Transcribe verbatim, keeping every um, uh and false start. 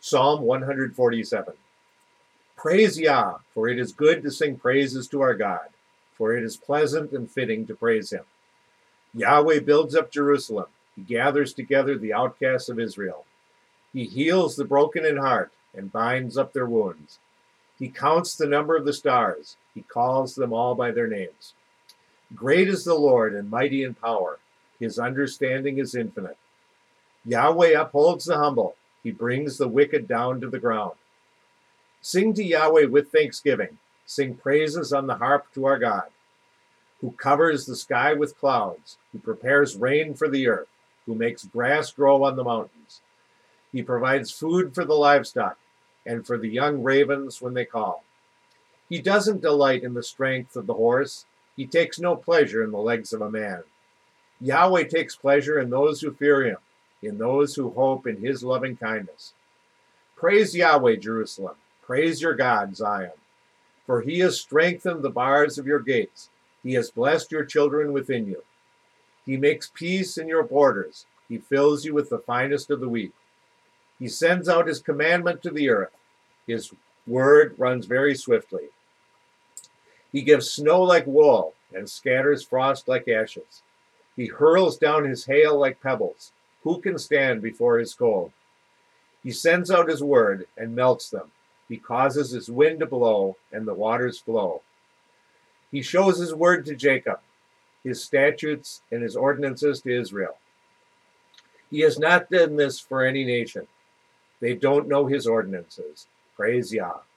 Psalm one forty-seven. Praise Yah, for it is good to sing praises to our God, for it is pleasant and fitting to praise him. Yahweh builds up Jerusalem. He gathers together the outcasts of Israel. He heals the broken in heart and binds up their wounds. He counts the number of the stars. He calls them all by their names. Great is the Lord and mighty in power. His understanding is infinite. Yahweh upholds the humble. He brings the wicked down to the ground. Sing to Yahweh with thanksgiving. Sing praises on the harp to our God, who covers the sky with clouds, who prepares rain for the earth, who makes grass grow on the mountains. He provides food for the livestock and for the young ravens when they call. He doesn't delight in the strength of the horse. He takes no pleasure in the legs of a man. Yahweh takes pleasure in those who fear him, in those who hope in his loving kindness. Praise Yahweh, Jerusalem. Praise your God, Zion. For he has strengthened the bars of your gates. He has blessed your children within you. He makes peace in your borders. He fills you with the finest of the wheat. He sends out his commandment to the earth. His word runs very swiftly. He gives snow like wool and scatters frost like ashes. He hurls down his hail like pebbles. Who can stand before his cold? He sends out his word and melts them. He causes his wind to blow and the waters flow. He shows his word to Jacob, his statutes and his ordinances to Israel. He has not done this for any nation. They don't know his ordinances. Praise Yah.